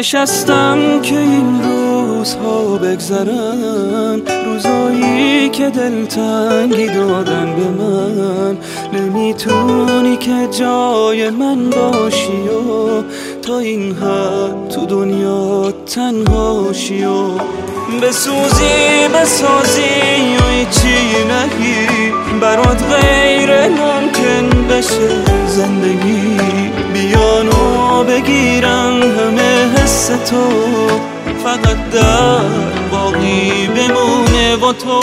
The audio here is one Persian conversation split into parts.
نشستم که این روزها بگذرن، روزایی که دلتنگی دادن به من. نمیتونی که جای من باشی و تا این حد تو دنیا تنهاشی و بسوزی بسازی و هیچی نگی، برات غیر ممکن بشه زندگی. بیانو بگیرن همه حس تو، فقط در باقی بمونه با تو.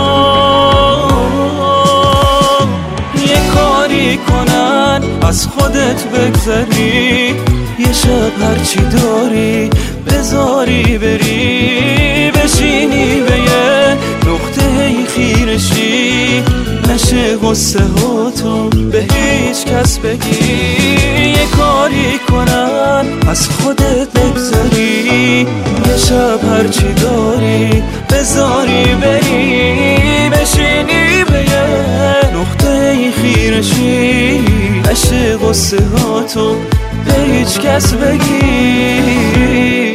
یه کاری کنن از خودت بگذری، یه شب هرچی داری بذاری بری، بشینی به یه نقطه خیرشی، نشه غصه هاتو به هیچ کس بگی. یه کاری کنن از خودت بگذری، یه شب هرچی داری بذاری بری، بشینی به یه نقطه خیرشی، نشه غصه هاتو به هیچ کس بگی.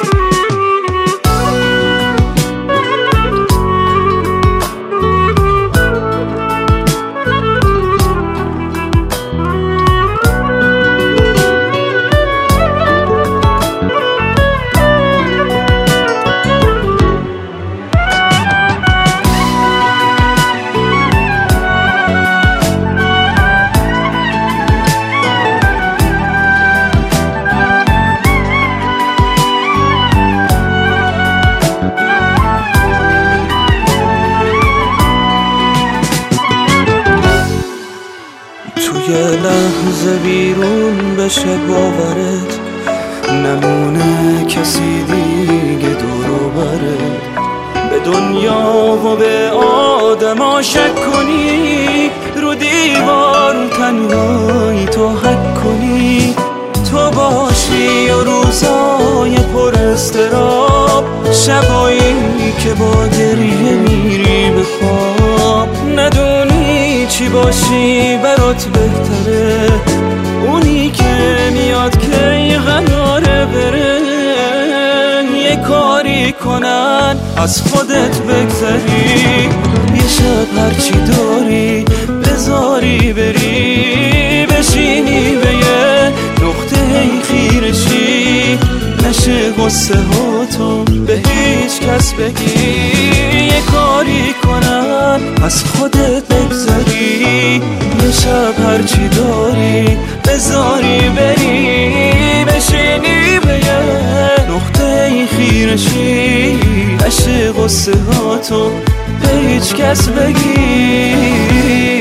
توی لحظه بیرون بشه باورت، نمونه کسی دیگه دور و برت. به دنیا و به آدم شک کنی، رو دیوار تنهایی تو حک کنی. تو باشی و روزای پر اضطراب، شبایی که با گریه میری به خواب. ندونی چی باشی برات بهتره، اونی که میاد که قراره بره. یه کاری کنن از خودت بگذری، یه شب هرچی داری بذاری بری، بشینی به یه نقطه خیرشی، نشه غصه هاتو به هیچ کس بگی. یه کاری کنن از خودت بگذری، یه شب هرچی داری بذاری بری، بشینی به یه نقطه خیرشی، نشه غصه هاتو به هیچ کس بگی.